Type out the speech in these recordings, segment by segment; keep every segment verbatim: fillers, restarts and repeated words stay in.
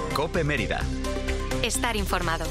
COPE Mérida. Estar informado.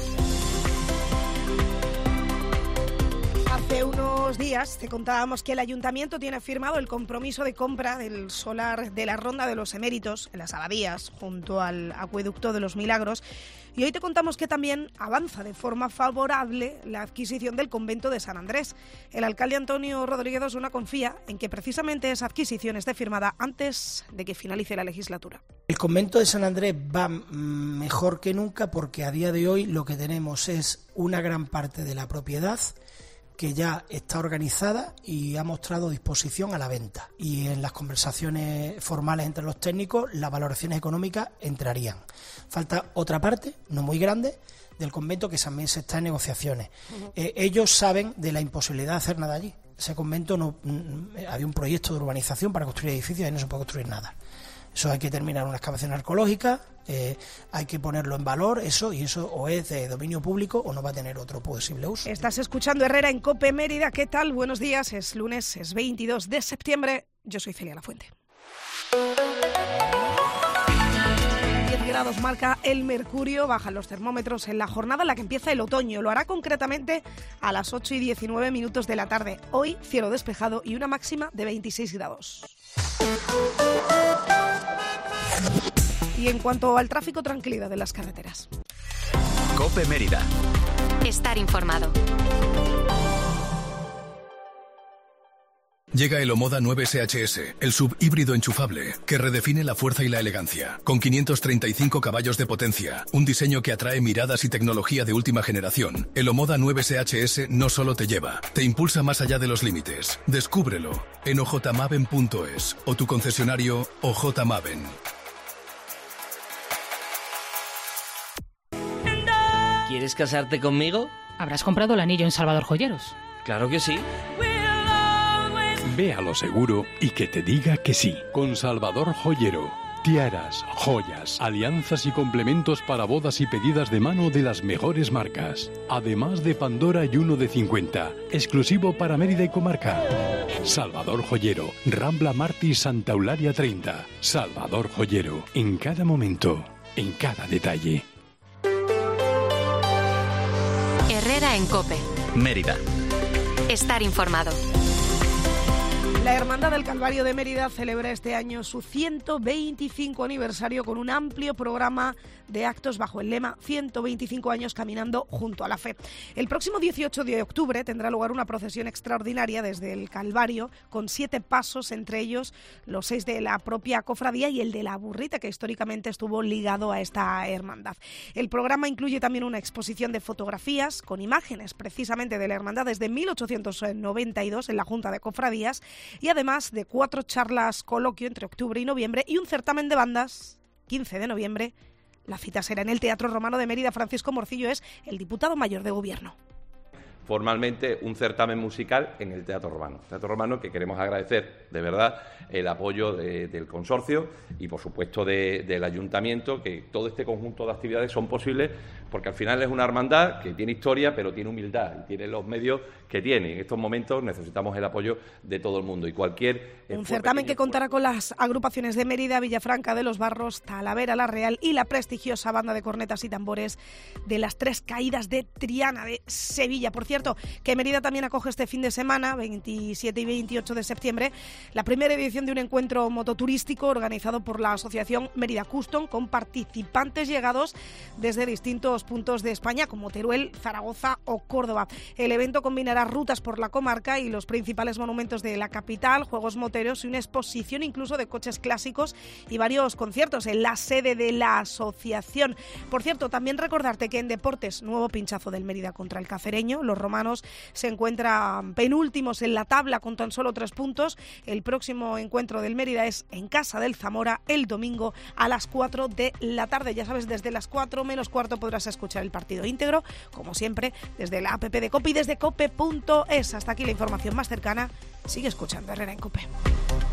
Hace unos días te contábamos que el Ayuntamiento tiene firmado el compromiso de compra del solar de la Ronda de los Eméritos en las Abadías, junto al Acueducto de los Milagros. Y hoy te contamos que también avanza de forma favorable la adquisición del convento de San Andrés. El alcalde Antonio Rodríguez Osuna confía en que precisamente esa adquisición esté firmada antes de que finalice la legislatura. El convento de San Andrés va mejor que nunca porque a día de hoy lo que tenemos es una gran parte de la propiedad que ya está organizada y ha mostrado disposición a la venta. Y en las conversaciones formales entre los técnicos, las valoraciones económicas entrarían. Falta otra parte, no muy grande, del convento que también se está en negociaciones. Uh-huh. Eh, ellos saben de la imposibilidad de hacer nada allí. Ese convento, no, había un proyecto de urbanización para construir edificios y no se puede construir nada. Eso hay que terminar una excavación arqueológica, eh, hay que ponerlo en valor, eso, y eso o es de dominio público o no va a tener otro posible uso. Estás escuchando Herrera en COPE Mérida. ¿Qué tal? Buenos días, es lunes, es veintidós de septiembre. Yo soy Celia Lafuente. diez grados marca el mercurio, bajan los termómetros en la jornada en la que empieza el otoño. Lo hará concretamente a las ocho y diecinueve minutos de la tarde. Hoy, cielo despejado y una máxima de veintiséis grados. Y en cuanto al tráfico, tranquilidad de las carreteras. COPE Mérida. Estar informado. Llega el Omoda nueve S H S, el subhíbrido enchufable, que redefine la fuerza y la elegancia. Con quinientos treinta y cinco caballos de potencia, un diseño que atrae miradas y tecnología de última generación, el Omoda nueve S H S no solo te lleva, te impulsa más allá de los límites. Descúbrelo en ojmaven punto es o tu concesionario Ojmaven. ¿Quieres casarte conmigo? ¿Habrás comprado el anillo en Salvador Joyeros? Claro que sí. Ve a lo seguro y que te diga que sí. Con Salvador Joyero. Tiaras, joyas, alianzas y complementos para bodas y pedidas de mano de las mejores marcas. Además de Pandora y uno de cincuenta. Exclusivo para Mérida y comarca. Salvador Joyero. Rambla Martí, Santa Eulalia treinta. Salvador Joyero. En cada momento, en cada detalle. Herrera en COPE. Mérida. Estar informado. La Hermandad del Calvario de Mérida celebra este año su ciento veinticinco aniversario con un amplio programa de actos bajo el lema ciento veinticinco años caminando junto a la fe. El próximo dieciocho de octubre tendrá lugar una procesión extraordinaria desde el Calvario con siete pasos, entre ellos los seis de la propia cofradía y el de la burrita, que históricamente estuvo ligado a esta hermandad. El programa incluye también una exposición de fotografías con imágenes precisamente de la hermandad desde mil ochocientos noventa y dos en la Junta de Cofradías, y además de cuatro charlas coloquio entre octubre y noviembre y un certamen de bandas, quince de noviembre. La cita será en el Teatro Romano de Mérida. Francisco Morcillo es el diputado mayor de Gobierno. Formalmente un certamen musical en el Teatro Romano. Teatro Romano que queremos agradecer de verdad el apoyo de, del consorcio y por supuesto de, del Ayuntamiento, que todo este conjunto de actividades son posibles porque al final es una hermandad que tiene historia pero tiene humildad y tiene los medios que tiene. En estos momentos necesitamos el apoyo de todo el mundo y cualquier... Un certamen que contará con las agrupaciones de Mérida, Villafranca de los Barros, Talavera la Real y la prestigiosa banda de cornetas y tambores de las Tres Caídas de Triana de Sevilla. Por cierto, que Mérida también acoge este fin de semana, veintisiete y veintiocho de septiembre, la primera edición de un encuentro mototurístico organizado por la asociación Mérida Custom, con participantes llegados desde distintos puntos de España, como Teruel, Zaragoza o Córdoba. El evento combinará rutas por la comarca y los principales monumentos de la capital, juegos moteros y una exposición incluso de coches clásicos y varios conciertos en la sede de la asociación. Por cierto, también recordarte que en deportes, nuevo pinchazo del Mérida contra el Cacereño. Los romanos se encuentran penúltimos en la tabla con tan solo tres puntos. El próximo encuentro del Mérida es en casa del Zamora el domingo a las cuatro de la tarde. Ya sabes, desde las cuatro menos cuarto podrás escuchar el partido íntegro, como siempre, desde la app de COPE y desde cope punto es. Hasta aquí la información más cercana. Sigue escuchando Herrera en COPE.